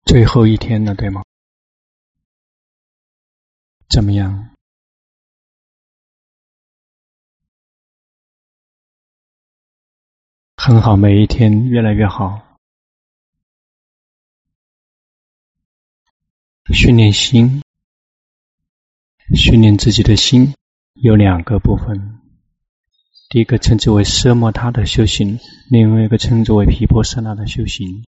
最后一天了，对吗？怎么样？很好，每一天越来越好。训练心，训练自己的心有两个部分。第一个称之为奢摩他的修行，另外一个称之为毗婆舍那的修行。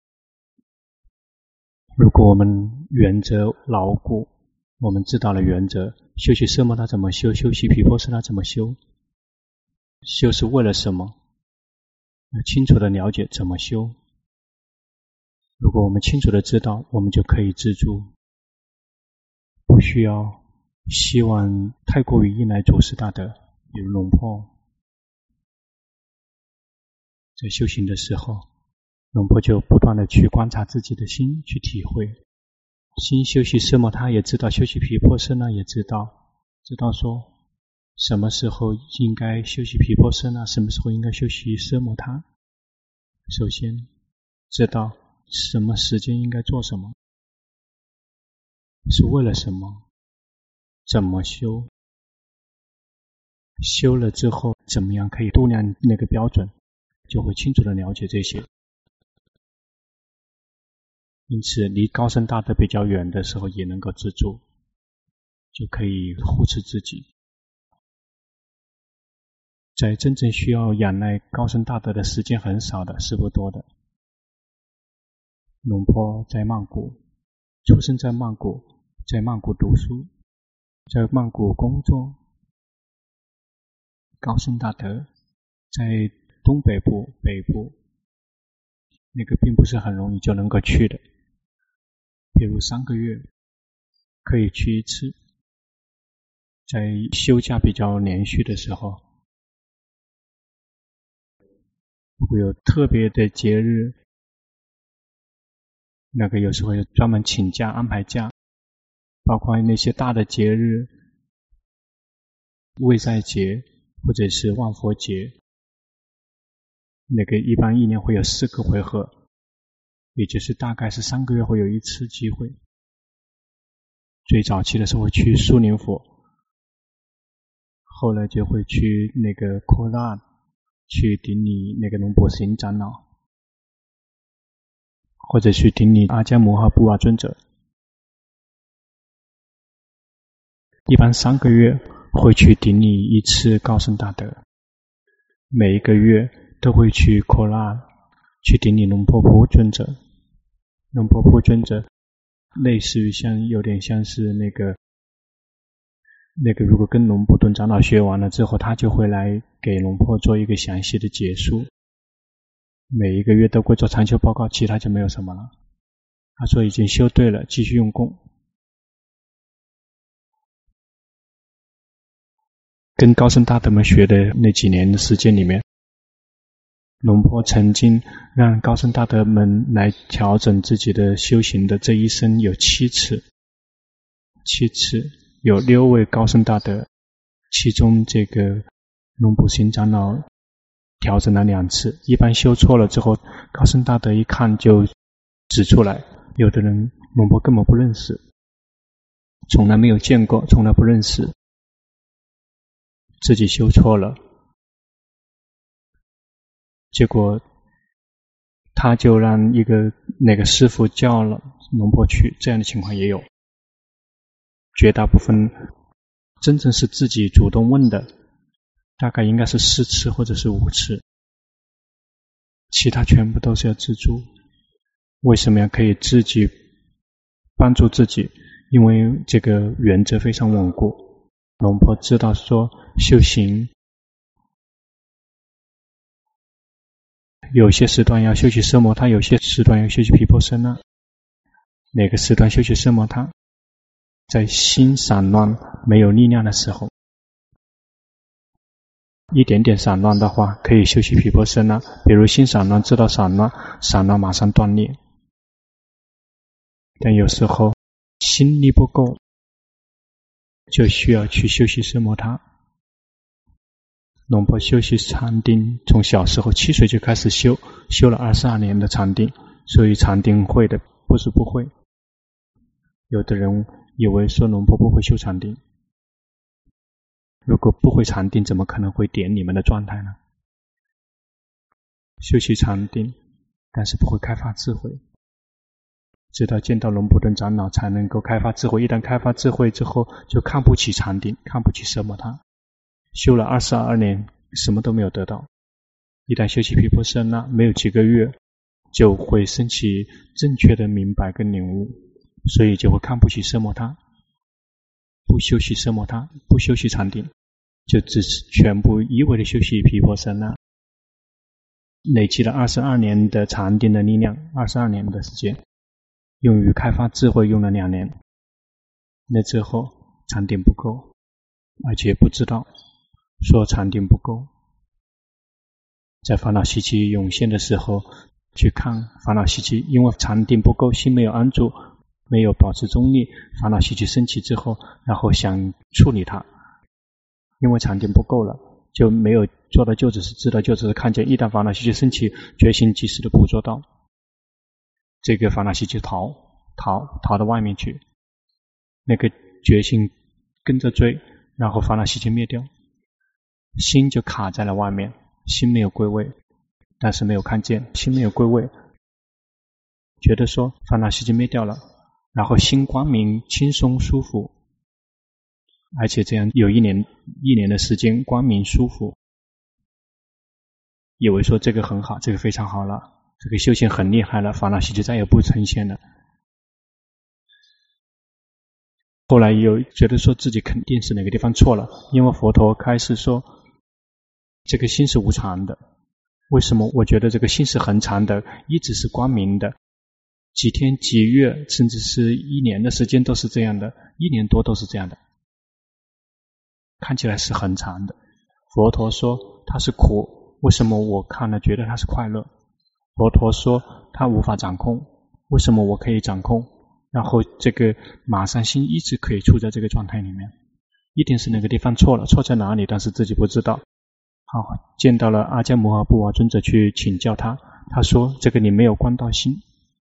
如果我们原则牢固，我们知道了原则，修习奢摩他怎么修，修习毗婆舍那怎么修，修是为了什么，要清楚的了解怎么修。如果我们清楚的知道，我们就可以自助，不需要希望太过于依赖祖师大德，比如龙婆。在修行的时候，龙婆就不断的去观察自己的心，去体会。心修习奢摩他也知道，修习毗婆舍那也知道说什么时候应该修习毗婆舍那，什么时候应该修习奢摩他。首先知道什么时间应该做什么，是为了什么，怎么修，修了之后怎么样可以度量那个标准，就会清楚的了解这些。因此离高僧大德比较远的时候也能够自助，就可以护持自己。在真正需要仰赖高僧大德的时间很少的，是不多的。龙婆在曼谷，出生在曼谷，在曼谷读书，在曼谷工作。高僧大德在东北部、北部，那个并不是很容易就能够去的。比如3个月可以去一次，在休假比较连续的时候，如果有特别的节日，那个有时候专门请假安排假，包括那些大的节日，卫赛节或者是万佛节，那个一般1年会有4个回合，也就是大概是3个月会有1次机会。最早期的时候会去苏宁佛，后来就会去那个科拉，去顶礼那个龙婆行长老，或者去顶礼阿姜摩诃布瓦尊者。一般3个月会去顶礼1次高僧大德，每一个月都会去科拉去顶礼龙婆普尊者。龙婆普尊者类似于有点像是那个如果跟龙婆顿长老学完了之后，他就会来给龙婆做一个详细的结束。每一个月都会做长修报告，其他就没有什么了。他说已经修对了，继续用功。跟高僧大德们学的那几年的时间里面，龙婆曾经让高僧大德们来调整自己的修行的这一生有7次，有6位高僧大德，其中这个龙普行长老调整了2次。一般修错了之后，高僧大德一看就指出来，有的人龙婆根本不认识，从来没有见过，从来不认识，自己修错了，结果他就让一个那个师父叫了龙婆去，这样的情况也有。绝大部分真正是自己主动问的，大概应该是4次或者是5次，其他全部都是要自助。为什么要可以自己帮助自己？因为这个原则非常稳固。龙婆知道说修行有些时段要修习奢摩他，有些时段要修习毗婆舍那。哪个时段修习奢摩他？在心散乱没有力量的时候，一点点散乱的话可以修习毗婆舍那。比如心散乱，知道散乱马上断裂。但有时候心力不够，就需要去修习奢摩他。龙婆修习禅定，从小时候7岁就开始修了22年的禅定，所以禅定会的不是不会。有的人以为说龙婆不会修禅定，如果不会禅定，怎么可能会点你们的状态呢？修习禅定，但是不会开发智慧，直到见到龙婆顿长老才能够开发智慧。一旦开发智慧之后，就看不起禅定，看不起奢摩他。修了22年，什么都没有得到。一旦修习毗婆舍那，没有几个月，就会升起正确的明白跟领悟，所以就会看不起奢摩他。不修习奢摩他，不修习禅定，就只是全部一味的修习毗婆舍那。累积了22年的禅定的力量，22年的时间，用于开发智慧用了2年。那之后禅定不够，而且不知道说禅定不够。在烦恼习气涌现的时候，去看烦恼习气，因为禅定不够，心没有安住，没有保持中立，烦恼习气升起之后，然后想处理它，因为禅定不够了，就没有做到就只是知道，就只是看见。一旦烦恼习气升起，决心及时的捕捉到，这个烦恼习气逃到外面去，那个决心跟着追，然后烦恼习气灭掉，心就卡在了外面，心没有归位，但是没有看见，心没有归位，觉得说烦恼习气灭掉了，然后心光明轻松舒服，而且这样有一年的时间光明舒服，以为说这个很好，这个非常好了，这个修行很厉害了，烦恼习气再也不呈现了。后来又觉得说自己肯定是哪个地方错了，因为佛陀开始说这个心是无常的，为什么我觉得这个心是恒常的，一直是光明的，几天几月甚至是1年的时间都是这样的，1年多都是这样的，看起来是恒常的。佛陀说它是苦，为什么我看了觉得它是快乐？佛陀说它无法掌控，为什么我可以掌控？然后这个马上心一直可以处在这个状态里面，一定是哪个地方错了，错在哪里，但是自己不知道。好，见到了阿姜摩诃布瓦尊者去请教他，他说这个你没有观到心。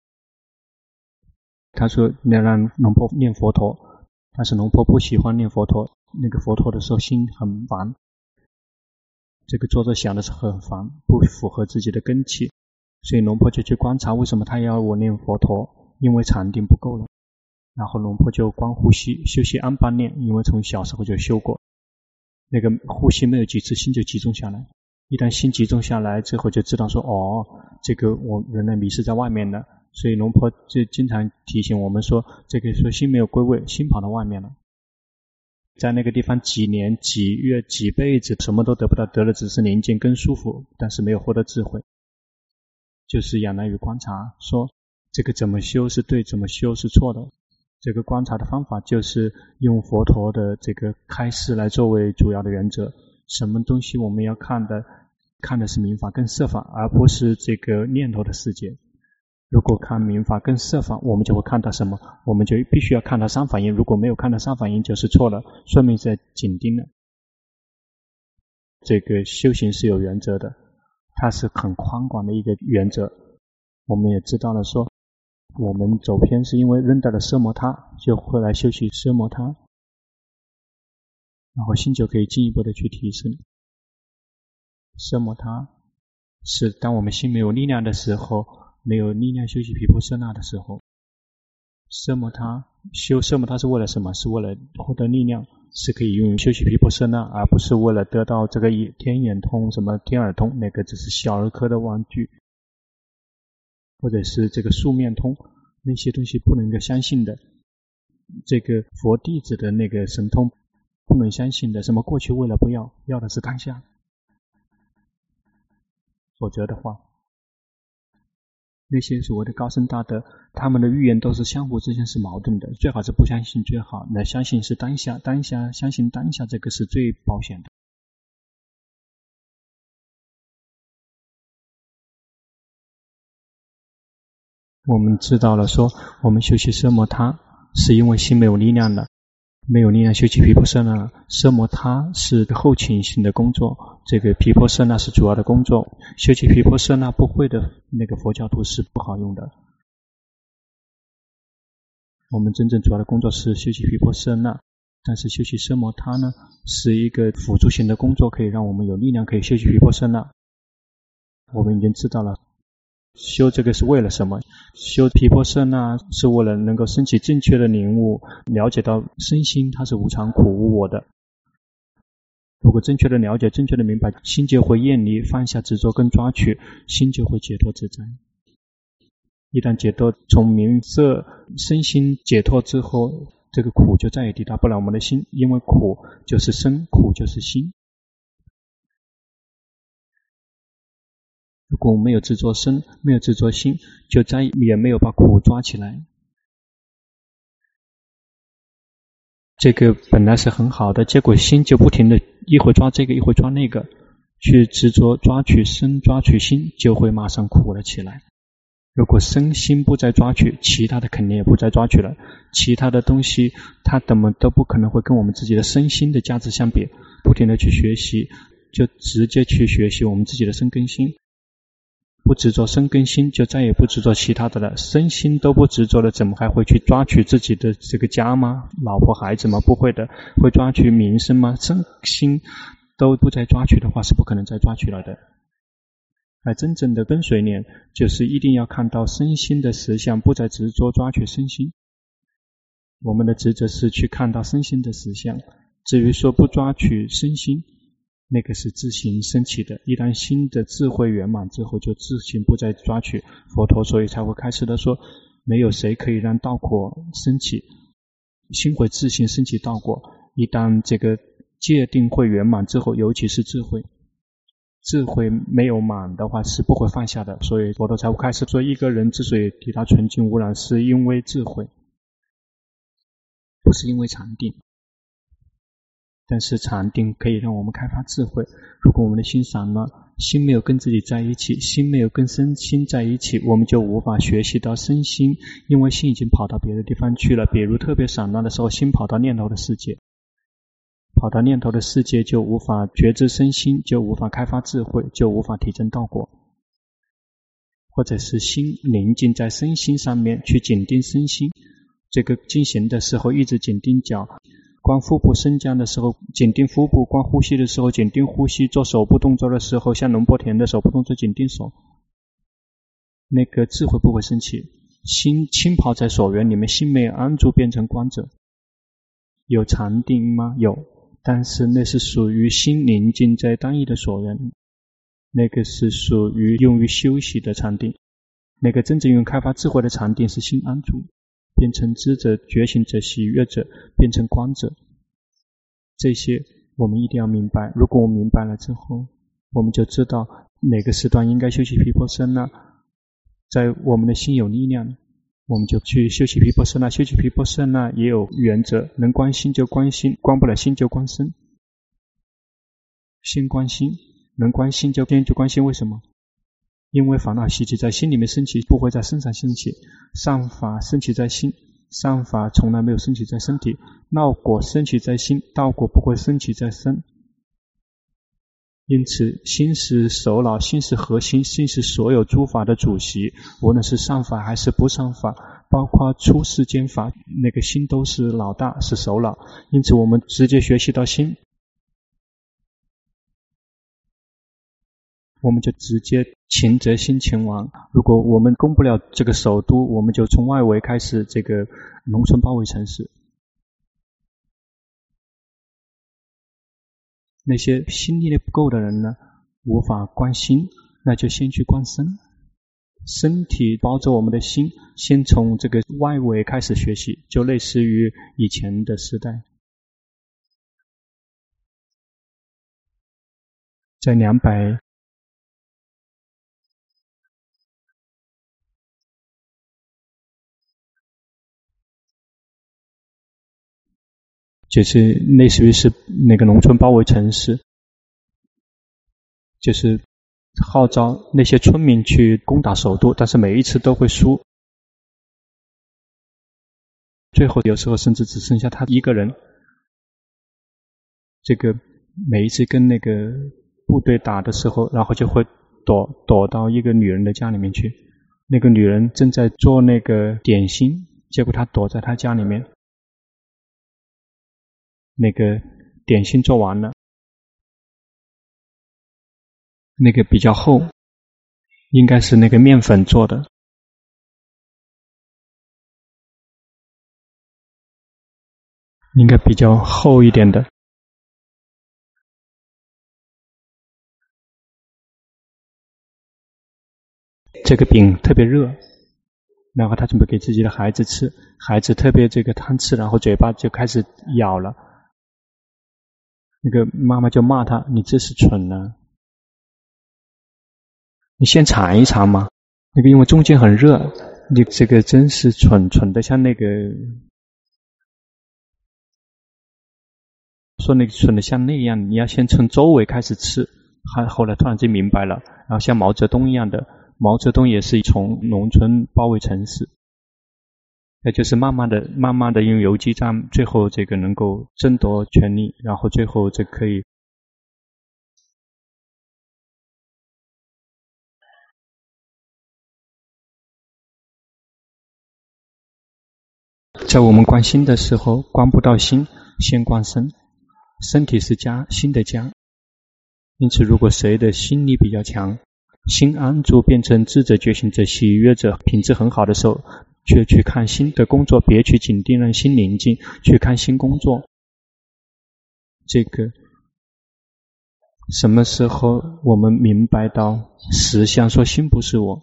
他说你要让龙婆念佛陀，但是龙婆不喜欢念佛陀，那个佛陀的时候心很烦，这个坐着想的是很烦，不符合自己的根器，所以龙婆就去观察为什么他要我念佛陀，因为禅定不够了。然后龙婆就观呼吸，修习安般念，因为从小时候就修过，那个呼吸没有几次心就集中下来，一旦心集中下来之后就知道说这个我原来迷失在外面了。所以龙婆就经常提醒我们说，这个说心没有归位，心跑到外面了，在那个地方几年几月几辈子什么都得不到，得了只是宁静跟舒服，但是没有获得智慧，就是仰赖于观察，说这个怎么修是对，怎么修是错的。这个观察的方法就是用佛陀的这个开示来作为主要的原则，什么东西我们要看的是民法跟色法，而不是这个念头的世界。如果看民法跟色法，我们就会看到什么？我们就必须要看到三法印，如果没有看到三法印就是错了，说明在紧盯了。这个修行是有原则的，它是很宽广的一个原则。我们也知道了说，我们走偏是因为认到了奢摩他，就会来修习奢摩他，然后心就可以进一步的去提升。奢摩他是当我们心没有力量的时候，没有力量修习毗婆舍那的时候，奢摩他修奢摩他是为了什么？是为了获得力量，是可以用于修习毗婆舍那，而不是为了得到这个天眼通什么天耳通，那个只是小儿科的玩具，或者是这个素面通，那些东西不能够相信的。这个佛弟子的那个神通不能相信的，什么过去为了不要，要的是当下，否则的话，那些所谓的高僧大德，他们的预言都是相互之间是矛盾的，最好是不相信最好，那相信是当下，当下相信当下，这个是最保险的。我们知道了说，我们修习奢摩他是因为心没有力量了，没有力量修习毗婆舍那，奢摩他是后勤性的工作，这个毗婆舍那是主要的工作。修习毗婆舍那不会的那个佛教徒是不好用的。 我们真正主要的工作是修习毗婆舍那，但是修习奢摩他呢，是一个辅助型的工作，可以让我们有力量可以修习毗婆舍那。我们已经知道了修这个是为了什么，修毗婆舍那是为了能够升起正确的领悟，了解到身心它是无常苦无我的。如果正确的了解，正确的明白，心就会厌离，放下执着跟抓取，心就会解脱自在。一旦解脱，从名色身心解脱之后，这个苦就再也抵达不了我们的心，因为苦就是身，苦就是心。如果没有执着身，没有执着心，就再也没有把苦抓起来。这个本来是很好的，结果心就不停的一会抓这个，一会抓那个，去执着抓取身，抓取心，就会马上苦了起来。如果身心不再抓取，其他的肯定也不再抓取了，其他的东西它怎么都不可能会跟我们自己的身心的价值相比。不停的去学习，就直接去学习我们自己的身跟心，不执着身跟心，就再也不执着其他的了。身心都不执着了，怎么还会去抓取自己的这个家吗？老婆孩子吗？不会的。会抓取名声吗？身心都不再抓取的话，是不可能再抓取了的。而真正的跟随念，就是一定要看到身心的实相，不再执着抓取身心。我们的职责是去看到身心的实相。至于说不抓取身心，那个是自行升起的。一旦心的智慧圆满之后，就自行不再抓取。佛陀所以才会开始的说，没有谁可以让道果升起，心会自行升起道果。一旦这个戒定慧圆满之后，尤其是智慧没有满的话，是不会放下的。所以佛陀才会开始说，一个人之所以抵达纯净无染，是因为智慧，不是因为禅定。但是禅定可以让我们开发智慧。如果我们的心散乱，心没有跟自己在一起，心没有跟身心在一起，我们就无法学习到身心，因为心已经跑到别的地方去了。比如特别散乱的时候，心跑到念头的世界，跑到念头的世界就无法觉知身心，就无法开发智慧，就无法提升道果。或者是心宁静在身心上面，去紧盯身心。这个进行的时候一直紧盯脚，观腹部升降的时候紧盯腹部，观呼吸的时候紧盯呼吸，做手部动作的时候像龙波田的手部动作紧盯手，那个智慧不会升起。心浸泡在所缘里面，心没有安住变成观者。有禅定吗？有，但是那是属于心宁静在单一的所缘，那个是属于用于休息的禅定。那个真正用开发智慧的禅定是心安住，变成知者、觉醒者、喜悦者，变成观者。这些我们一定要明白。如果我们明白了之后，我们就知道哪个时段应该修习毗婆舍那。在我们的心有力量，我们就去修习毗婆舍那。修习毗婆舍那也有原则，能观心就观心，观不了心就观身。先观心，能观心就观心。为什么？因为烦恼习气在心里面升起，不会在身上升起。善法升起在心，善法从来没有升起在身体。闹果升起在心，道果不会升起在身。因此心是首脑，心是核心，心是所有诸法的主席，无论是善法还是不善法，包括出世间法，那个心都是老大，是首脑。因此我们直接学习到心，我们就直接勤则心勤王。如果我们攻不了这个首都，我们就从外围开始这个农村包围城市。那些心力不够的人呢，无法观心，那就先去观身。身体包着我们的心，先从这个外围开始学习，就类似于以前的时代。在200就是类似于是那个农村包围城市，就是号召那些村民去攻打首都，但是每一次都会输，最后有时候甚至只剩下他一个人。这个每一次跟那个部队打的时候，然后就会躲到一个女人的家里面去，那个女人正在做那个点心， 结果他躲在他家里面，那个点心做完了，那个比较厚，应该是那个面粉做的，应该比较厚一点的。这个饼特别热，然后他准备给自己的孩子吃，孩子特别这个贪吃，然后嘴巴就开始咬了。那个妈妈就骂他：“你这是蠢呢，你先尝一尝嘛。那个因为中间很热，你这个真是蠢的像那个，说那个蠢的像那样，你要先从周围开始吃。”后来突然间明白了，然后像毛泽东一样的。毛泽东也是从农村包围城市，那就是慢慢的用游击战，最后这个能够争夺权力，然后最后这可以。在我们观心的时候，观不到心，先观身，身体是家，心的家。因此，如果谁的心力比较强，心安住变成智者、觉醒者、喜悦者，品质很好的时候，却去看心的工作，别去紧盯让心宁静，去看心工作。这个什么时候我们明白到实相，说心不是我，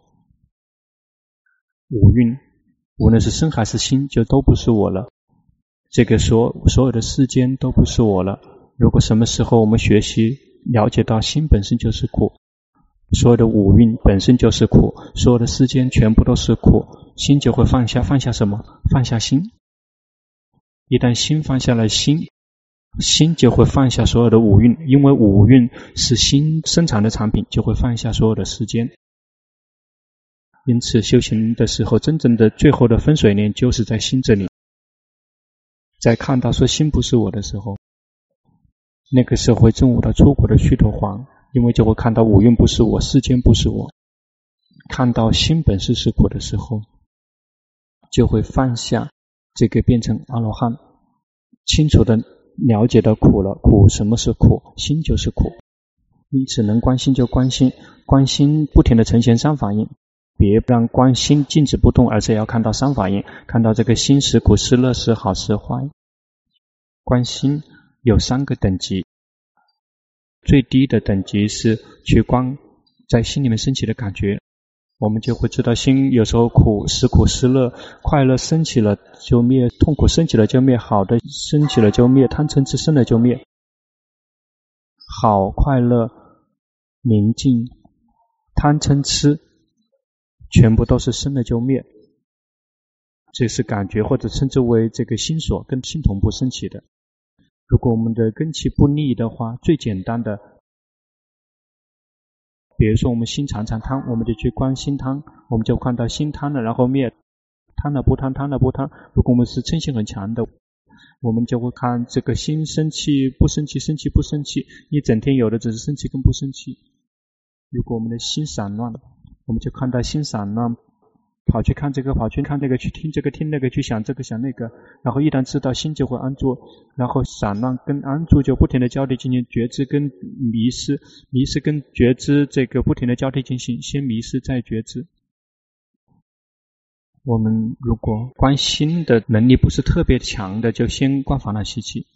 五蕴无论是身还是心，就都不是我了。这个所有的世间都不是我了。如果什么时候我们学习了解到心本身就是苦，所有的五蕴本身就是苦，所有的世间全部都是苦，心就会放下。放下什么？放下心。一旦心放下了心就会放下所有的五蕴，因为五蕴是心生产的产品，就会放下所有的世间。因此修行的时候，真正的最后的分水岭就是在心这里。在看到说心不是我的时候，那个时候会证悟到出果的须陀洹，因为就会看到五蕴不是我，世间不是我。看到心本是是苦的时候，就会放下这个，变成阿罗汉，清楚的了解到苦了。苦什么是苦？心就是苦。因此能观心就观心，观心不停的呈现三法印，别让观心静止不动，而是要看到三法印，看到这个心是苦是乐是好是坏。观心有三个等级，最低的等级是去观在心里面升起的感觉，我们就会知道心有时候苦是苦是乐，快乐升起了就灭，痛苦升起了就灭，好的升起了就灭，贪嗔痴生了就灭。好、快乐、宁静、贪嗔痴全部都是生了就灭，这是感觉，或者称之为这个心所，跟心同步升起的。如果我们的根器不利的话，最简单的，比如说我们心常常贪，我们就去观心贪，我们就看到心贪了，然后灭，贪了不贪，贪了不贪。如果我们是嗔心很强的，我们就会看这个心生气不生气，生气不生气，一整天有的只是生气跟不生气。如果我们的心散乱，我们就看到心散乱，跑去看这个，跑去看那个，去听这个听那个，去想这个想那个，然后一旦知道心就会安住，然后散乱跟安住就不停的交替进行，觉知跟迷失，迷失跟觉知这个不停的交替进行，先迷失再觉知。我们如果观心的能力不是特别强的，就先观烦恼习气。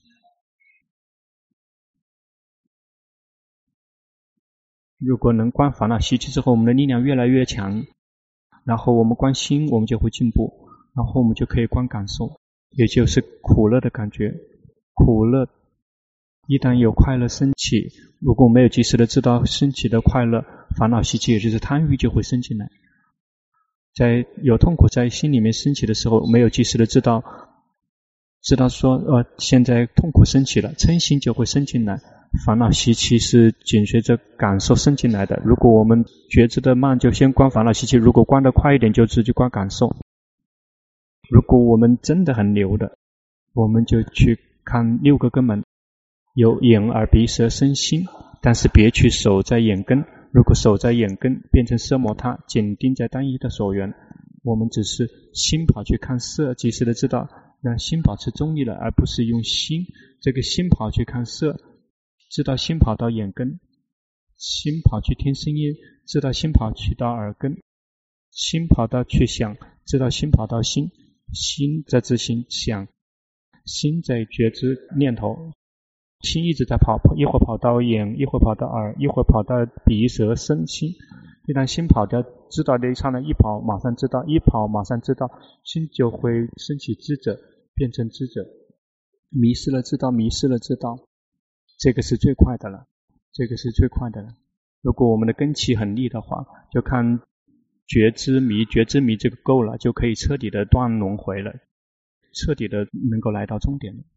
如果能观烦恼习气之后，我们的力量越来越强，然后我们观心，我们就会进步，然后我们就可以观感受，也就是苦乐的感觉。苦乐一旦有快乐升起，如果没有及时的知道升起的快乐，烦恼习气也就是贪欲就会升进来。在有痛苦在心里面升起的时候，没有及时的知道说现在痛苦升起了，嗔心就会升进来。烦恼习气是紧随着感受升进来的，如果我们觉知的慢，就先观烦恼习气，如果观得快一点，就直接观感受。如果我们真的很牛的，我们就去看六个根门，有眼耳鼻舌身心，但是别去守在眼根，如果守在眼根变成奢摩他，紧盯在单一的所缘， 我们只是心跑去看色，及时的知道让心保持中立了，而不是用心这个心跑去看色，知道心跑到眼根，心跑去听声音，知道心跑去到耳根，心跑到去想，知道心跑到心，心在执行想，心在觉知念头，心一直在跑，一会儿跑到眼，一会儿跑到耳，一会儿跑到鼻舌身心。一旦心跑掉，知道的一刹那，一跑马上知道，一跑马上知道，心就会升起知者，变成知者。迷失了知道，迷失了知道，这个是最快的了，这个是最快的了。如果我们的根器很利的话，就看觉知迷，觉知迷这个够了，就可以彻底的断轮回了，彻底的能够来到终点了。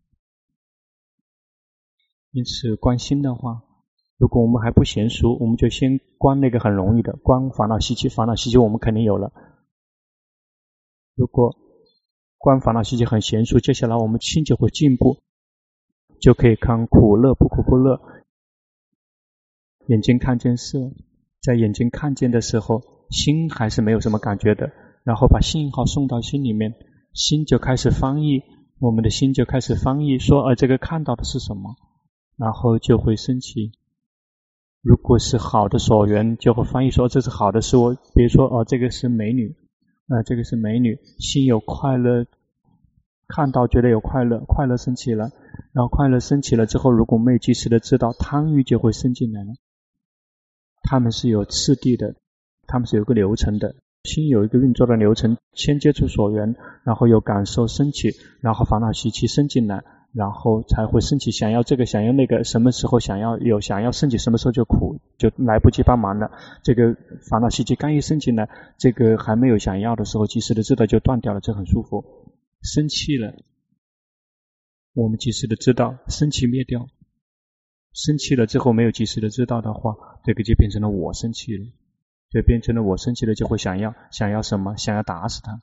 因此观心的话，如果我们还不娴熟，我们就先观那个很容易的，观烦恼习气，烦恼习气我们肯定有了。如果观烦恼习气很娴熟，接下来我们心就会进步，就可以看苦乐不苦不乐。眼睛看见色，在眼睛看见的时候，心还是没有什么感觉的，然后把信号送到心里面，心就开始翻译，我们的心就开始翻译，说这个看到的是什么，然后就会升起。如果是好的所缘，就会翻译说这是好的事物，比如说这个是美女，这个是美女，心有快乐，看到觉得有快乐，快乐升起了，然后快乐升起了之后，如果没有及时的知道，贪欲就会升进来了。他们是有次第的，他们是有个流程的，心有一个运作的流程，先接触所缘，然后有感受升起，然后烦恼习气升进来，然后才会升起想要这个想要那个，什么时候想要升起，什么时候就苦，就来不及帮忙了。这个烦恼习气刚一升进来，这个还没有想要的时候，及时的知道就断掉了，这很舒服。生气了，我们及时的知道，生气灭掉。生气了之后没有及时的知道的话，这个就变成了我生气了，就变成了我生气了，就会想要什么，想要打死他，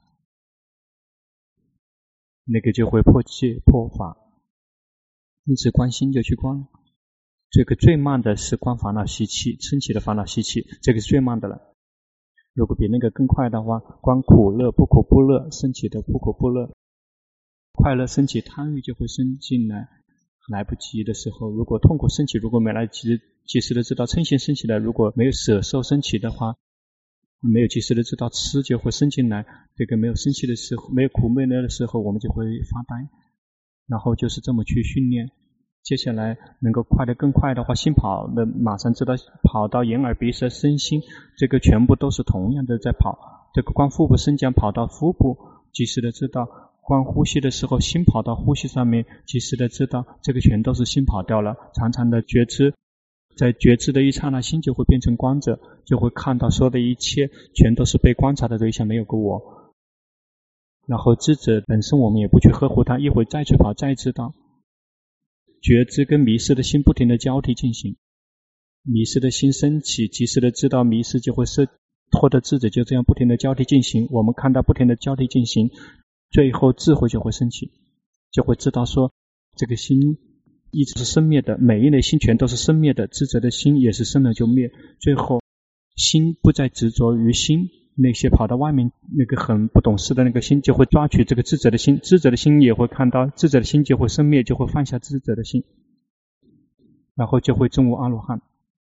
那个就会破戒破法。因此观心就去观，这个最慢的是观烦恼习气，升起的烦恼习气，这个是最慢的了。如果比那个更快的话，观苦乐不苦不乐，升起的不苦不乐，快乐升起，贪欲就会升进来。来不及的时候，如果痛苦升起，如果没来及时的知道嗔心升起来，如果没有舍受升起的话，没有及时的知道吃就会升进来，这个没有生气的时候，没有苦没乐的时候，我们就会发呆。然后就是这么去训练，接下来能够快得更快的话，心跑的马上知道跑到眼耳鼻舌身心，这个全部都是同样的在跑。这个观腹部升降跑到腹部，及时的知道。观呼吸的时候，心跑到呼吸上面，及时的知道这个全都是心跑掉了。常常的觉知，在觉知的一刹那，心就会变成观者，就会看到所有的一切全都是被观察的对象，没有个我。然后知者本身我们也不去呵护它，一会再去跑再知道。觉知跟迷失的心不停的交替进行，迷失的心升起，及时的知道迷失就会拖着智者就这样不停的交替进行。我们看到不停的交替进行，最后智慧就会升起，就会知道说这个心一直是生灭的，每一类心全都是生灭的，智者的心也是生了就灭，最后心不再执着于心，那些跑到外面那个很不懂事的那个心就会抓取这个智者的心，智者的心也会看到，智者的心就会生灭，就会放下智者的心，然后就会证悟阿罗汉。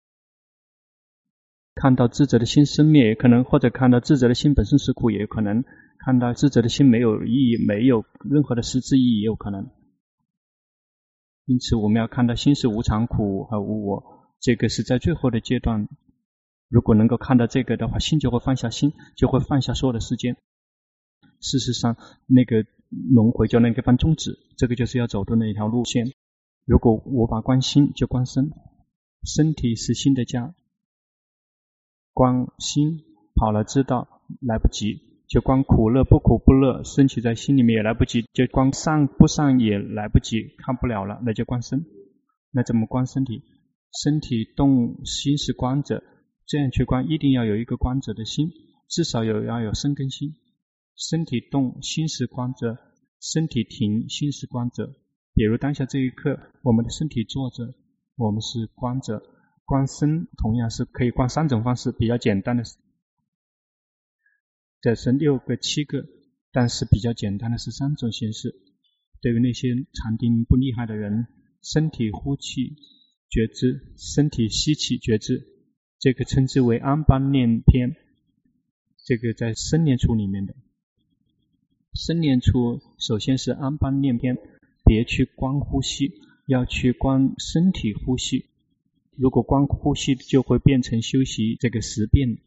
看到智者的心生灭也可能，或者看到智者的心本身是苦也有可能，看到智者的心没有意义，没有任何的实质意义也有可能。因此我们要看到心是无常苦和无我，这个是在最后的阶段，如果能够看到这个的话，心就会放下，心就会放下所有的世间。事实上那个轮回就能够放终止，这个就是要走的那一条路线。如果我把观心就观身，身体是心的家，观心跑了知道来不及，就观苦乐不苦不乐升起在心里面也来不及，就观上不上也来不及，看不了了，那就观身。那怎么观身体？身体动心是观者，这样去观一定要有一个观者的心，至少要有生根心。身体动心是观者，身体停心是观者。比如当下这一刻我们的身体坐着，我们是观者。观身同样是可以观三种方式，比较简单的这是6个、7个，但是比较简单的是3种形式。对于那些禅定不厉害的人，身体呼气觉知，身体吸气觉知，这个称之为安般念篇。这个在生念处里面的生念处，首先是安般念篇，别去观呼吸，要去观身体呼吸。如果观呼吸就会变成修习这个10遍。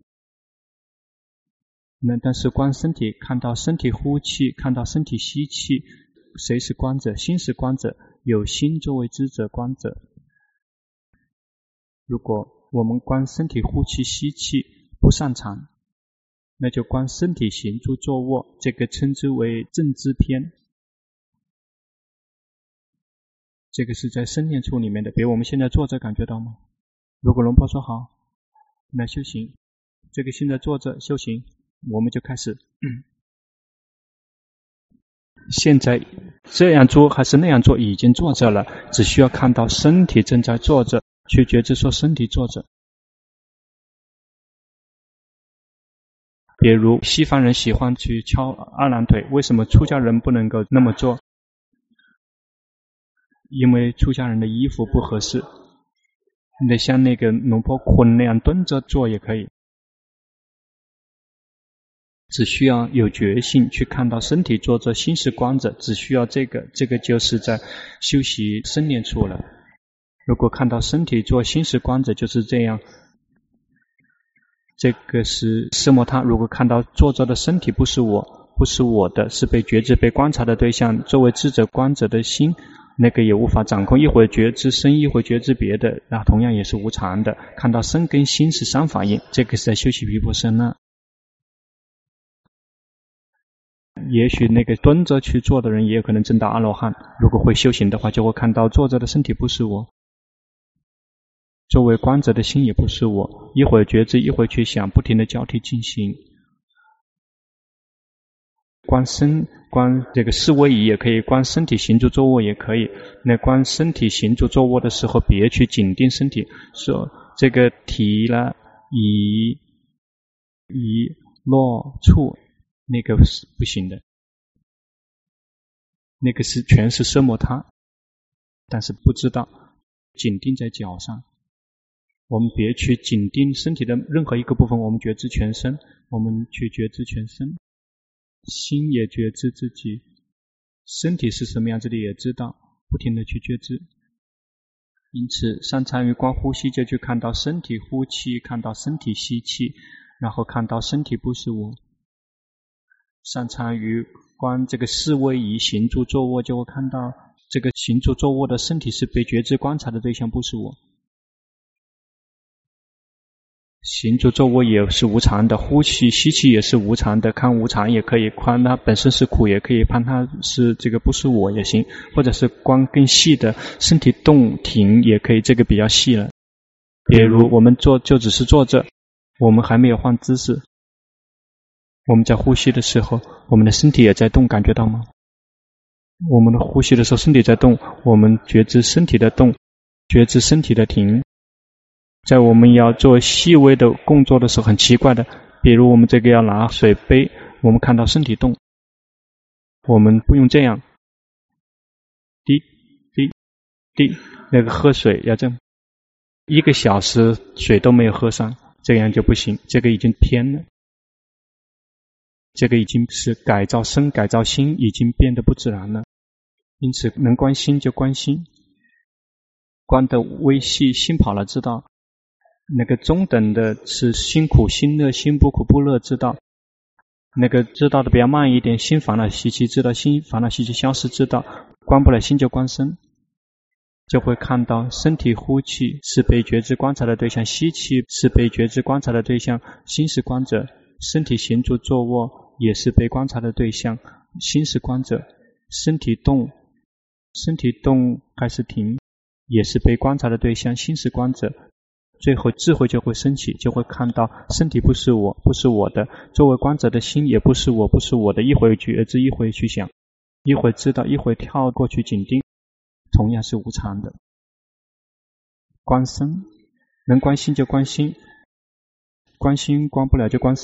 但是观身体，看到身体呼气，看到身体吸气，谁是观者？心是观者，有心作为知者观者。如果我们观身体呼气吸气不擅长，那就观身体行住坐卧，这个称之为正知篇。这个是在生念处里面的，比如我们现在坐着感觉到吗？如果龙婆说好，那修行，这个现在坐着修行，我们就开始现在这样做还是那样做，已经坐着了，只需要看到身体正在坐着，去觉知说身体坐着。比如西方人喜欢去敲二郎腿，为什么出家人不能够那么做？因为出家人的衣服不合适，你得像那个龙婆坤那样蹲着做也可以。只需要有决心去看到身体坐着，心是观者，只需要这个就是在修习生念处了。如果看到身体坐，心是观者，就是这样。这个是色摩他。如果看到坐着的身体不是我，不是我的，是被觉知被观察的对象，作为知者观者的心，那个也无法掌控，一会儿觉知身，一会儿觉知别的，那同样也是无常的。看到身跟心是3法印，这个是在修习毗婆舍那。也许那个蹲着去做的人也有可能证到阿罗汉，如果会修行的话，就会看到坐着的身体不是我，作为观者的心也不是我，一会儿觉知，一会儿去想，不停的交替进行。观身，观这个四威仪也可以，观身体行住坐卧也可以。那观身体行住坐卧的时候，别去紧盯身体，说这个提了移落处，那个是不行的，那个是全是奢摩他，但是不知道紧盯在脚上。我们别去紧盯身体的任何一个部分，我们觉知全身，我们去觉知全身，心也觉知自己，身体是什么样子的也知道，不停的去觉知。因此上参于观呼吸，就去看到身体呼气，看到身体吸气，然后看到身体不是我。上参于观这个四威仪行住坐卧，就会看到这个行住坐卧的身体是被觉知观察的对象，不是我。行住坐卧也是无常的，呼气吸气也是无常的，看无常也可以，看它本身是苦也可以，看它是这个不是我也行，或者是观更细的身体动停也可以，这个比较细了。比如我们坐就只是坐着，我们还没有换姿势，我们在呼吸的时候，我们的身体也在动，感觉到吗？我们的呼吸的时候身体在动，我们觉知身体的动，觉知身体的停。在我们要做细微的工作的时候，很奇怪的，比如我们这个要拿水杯，我们看到身体动，我们不用这样滴滴滴，那个喝水要这样，1个小时水都没有喝上，这样就不行，这个已经偏了，这个已经是改造身改造心，已经变得不自然了。因此能观心就观心，观的微细，心跑了知道，那个中等的是心苦心乐，心不苦不乐知道，那个知道的比较慢一点，心烦恼习气知道，心烦恼习气消失知道，观不了心就观身，就会看到身体呼气是被觉知观察的对象，吸气是被觉知观察的对象，心是观者，身体行住坐卧也是被观察的对象，心是观者，身体动还是停也是被观察的对象，心是观者。最后智慧就会升起，就会看到身体不是我，不是我的，作为观者的心也不是我，不是我的，一会觉知，一会去想，一会知道，一会跳过去紧盯，同样是无常的。观身，能观心就观心，观心观不了就观身，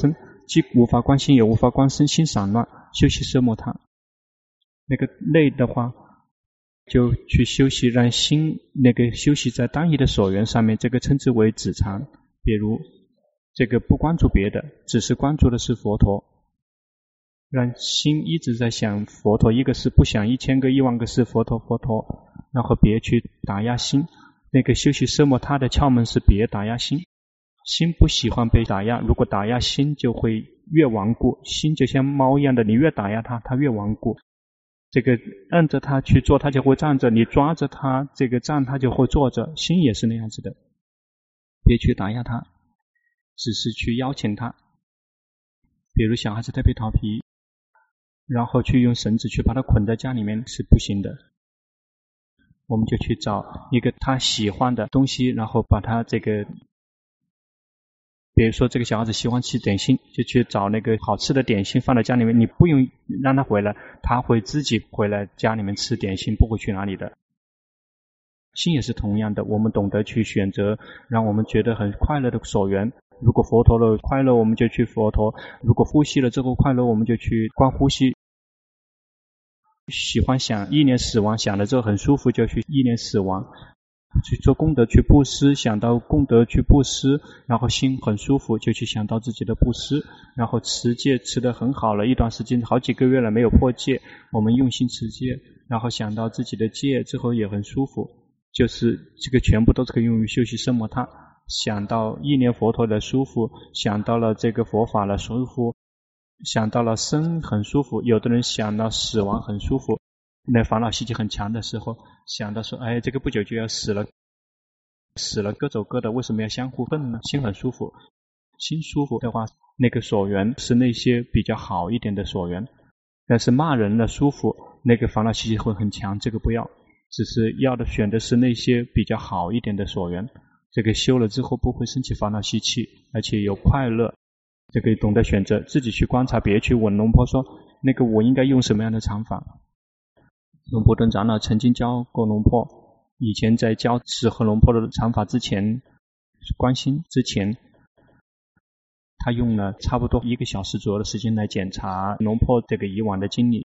既无法观心也无法观身心散乱，修习奢摩他。那个累的话，就去休息，让心那个休息在单一的所缘上面，这个称之为止禅。比如这个不关注别的，只是关注的是佛陀，让心一直在想佛陀，一个是不想1000个1万个是佛陀佛陀，然后别去打压心。那个休息奢摩他的窍门是别打压心，心不喜欢被打压，如果打压心就会越顽固，心就像猫一样的，你越打压它，它越顽固。这个按着它去做，它就会站着，你抓着它这个站，它就会坐着，心也是那样子的。别去打压它，只是去邀请它。比如小孩子特别调皮，然后去用绳子去把它捆在家里面是不行的，我们就去找一个他喜欢的东西，然后把他这个，比如说这个小孩子喜欢吃点心，就去找那个好吃的点心放在家里面，你不用让他回来，他会自己回来家里面吃点心，不会去哪里的。心也是同样的，我们懂得去选择让我们觉得很快乐的所缘。如果佛陀的快乐我们就去佛陀，如果呼吸了之后快乐我们就去观呼吸。喜欢想意念死亡，想了之后很舒服就去意念死亡。去做功德去布施，想到功德去布施，然后心很舒服就去想到自己的布施。然后持戒持得很好了，一段时间好几个月了没有破戒，我们用心持戒，然后想到自己的戒之后也很舒服，就是这个全部都是可以用于修习奢摩他。想到意念佛陀的舒服，想到了这个佛法的舒服，想到了生很舒服，有的人想到死亡很舒服，那烦恼习气很强的时候，想到说哎，这个不久就要死了，死了各走各的，为什么要相互恨呢？心很舒服，心舒服的话，那个所缘是那些比较好一点的所缘。但是骂人的舒服，那个烦恼习气会很强，这个不要，只是要的选的是那些比较好一点的所缘。这个修了之后不会生起烦恼习气，而且有快乐。这个懂得选择，自己去观察，别去问龙婆说那个我应该用什么样的禅法。龙婆顿长老曾经教过龙婆，以前在教适合龙婆的禅法之前，观心之前，他用了差不多1个小时左右的时间来检查龙婆这个以往的经历，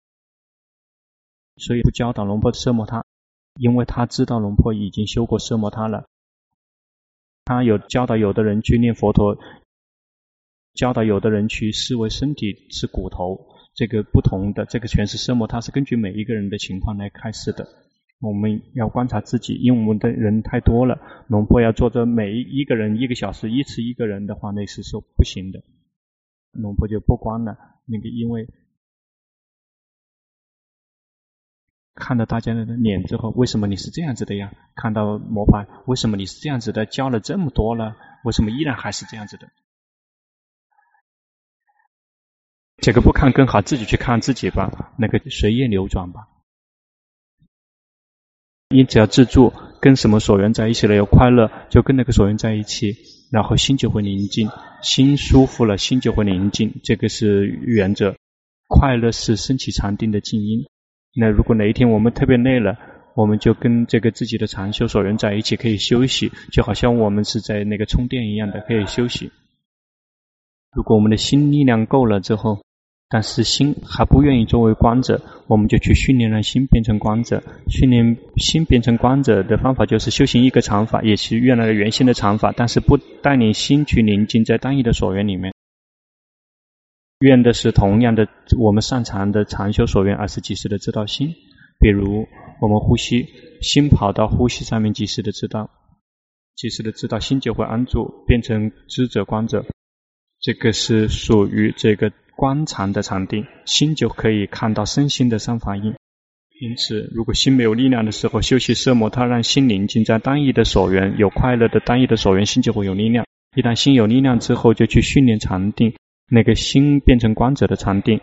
所以不教导龙婆奢摩他，因为他知道龙婆已经修过奢摩他了。他有教导有的人去念佛陀，教导有的人去视为身体是骨头，这个不同的，这个全是奢摩他，是根据每一个人的情况来开示的。我们要观察自己，因为我们的人太多了，龙婆要做着每一个人1个小时一次一个人的话，那是说不行的。龙婆就不观了，那个因为看到大家的脸之后，为什么你是这样子的呀？看到魔法，为什么你是这样子的？教了这么多了，为什么依然还是这样子的？这个不看更好，自己去看自己吧，那个随业流转吧。你只要自助，跟什么所缘在一起了有快乐，就跟那个所缘在一起，然后心就会宁静，心舒服了，心就会宁静，这个是原则。快乐是升起禅定的静因。那如果哪一天我们特别累了，我们就跟这个自己的禅修所缘在一起，可以休息，就好像我们是在那个充电一样的，可以休息。如果我们的心力量够了之后，但是心还不愿意作为观者，我们就去训练让心变成观者。训练心变成观者的方法就是修行一个禅法，也是原来的原先的禅法，但是不带领心去宁静在单一的所缘里面。愿的是同样的我们擅长的禅修所缘，而是及时的知道心。比如我们呼吸，心跑到呼吸上面及时的知道，及时的知道，心就会安住，变成知者观者。这个是属于这个观禅的禅定，心就可以看到身心的三法印。因此如果心没有力量的时候，修习奢摩他，让心宁静在单一的所缘，有快乐的单一的所缘，心就会有力量。一旦心有力量之后，就去训练禅定，那个心变成观者的禅定。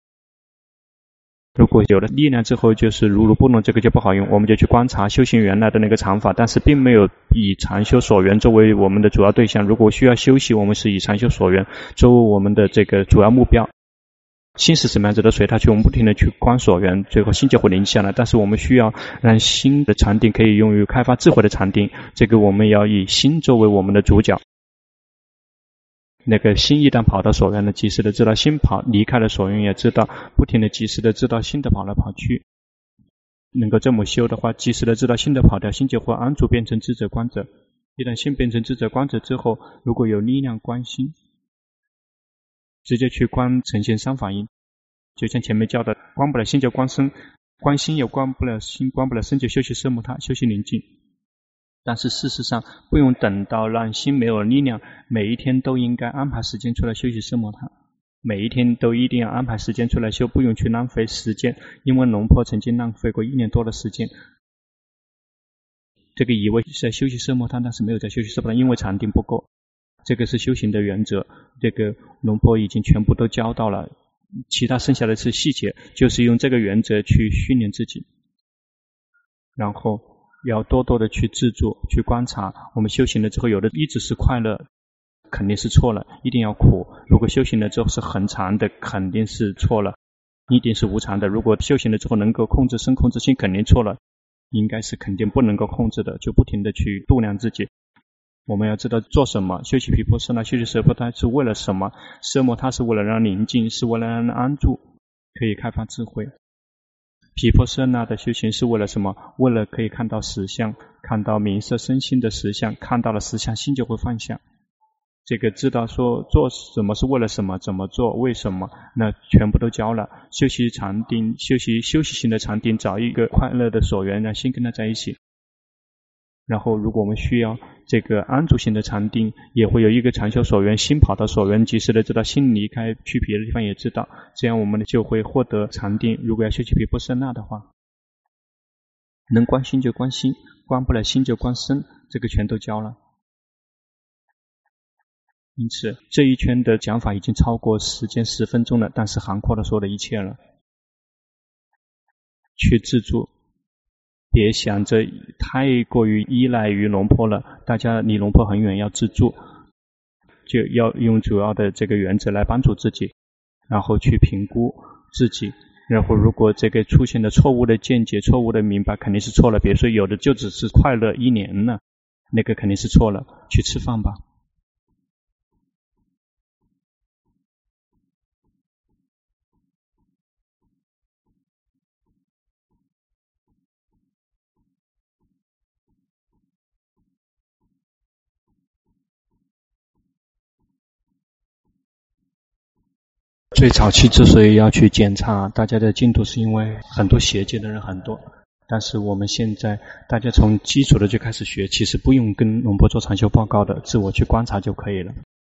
如果有了力量之后，就是如如不动，这个就不好用，我们就去观察修行原来的那个禅法，但是并没有以禅修所缘作为我们的主要对象。如果需要休息，我们是以禅修所缘作为我们的这个主要目标。心是什么样子的，随它去，我们不停的去观所缘，最后心就会宁下来。但是我们需要让心的禅定可以用于开发智慧的禅定，这个我们要以心作为我们的主角。 那个心一旦跑到所缘了，及时的知道心跑离开了所缘，也知道不停的及时的知道心的跑来跑去。能够这么修的话，及时的知道心的跑掉，心就会安住变成智者观者。一旦心变成智者观者之后，如果有力量观心，直接去观呈现三法印，就像前面教的，观不了心就观身，观心又观不了心，观不了身就休息色摩他，休息宁静。但是事实上不用等到让心没有力量，每一天都应该安排时间出来休息色摩他，每一天都一定要安排时间出来修，不用去浪费时间。因为龙婆曾经浪费过1年多的时间，这个以为是在休息色摩他，但是没有在休息色摩他，因为禅定不够。这个是修行的原则，这个龙婆已经全部都教到了，其他剩下的是细节，就是用这个原则去训练自己。然后要多多的去自助，去观察。我们修行了之后，有的一直是快乐，肯定是错了，一定要苦。如果修行了之后是恒常的，肯定是错了，一定是无常的。如果修行了之后能够控制身控制心，肯定错了，应该是肯定不能够控制的，就不停的去度量自己。我们要知道做什么，修习毗婆舍那，休息色摩他是为了什么？色摩他是为了让宁静，是为了让安住，可以开发智慧。毗婆舍那的修行是为了什么？为了可以看到实相，看到名色身心的实相，看到了实相，心就会放下。这个知道说做什么是为了什么，怎么做，为什么，那全部都教了。修习禅定，休息型的禅定，找一个快乐的所缘，让心跟他在一起。然后如果我们需要这个安住型的禅定，也会有一个禅修所缘，心跑到所缘，及时的知道心离开去别的地方也知道，这样我们就会获得禅定。如果要修习毗婆舍那的话，能观心就观心，观不了心就观身，这个全都教了。因此这一圈的讲法已经超过时间10分钟了，但是涵括了所有的一切了。去自助，别想着太过于依赖于龙婆了，大家离龙婆很远，要自助，就要用主要的这个原则来帮助自己，然后去评估自己。然后如果这个出现了错误的见解，错误的明白，肯定是错了。比如说有的就只是快乐1年了，那个肯定是错了，去吃饭吧。最早期之所以要去检查大家的进度，是因为很多邪见的人很多，但是我们现在大家从基础的就开始学，其实不用跟龙婆做禅修报告的，自我去观察就可以了。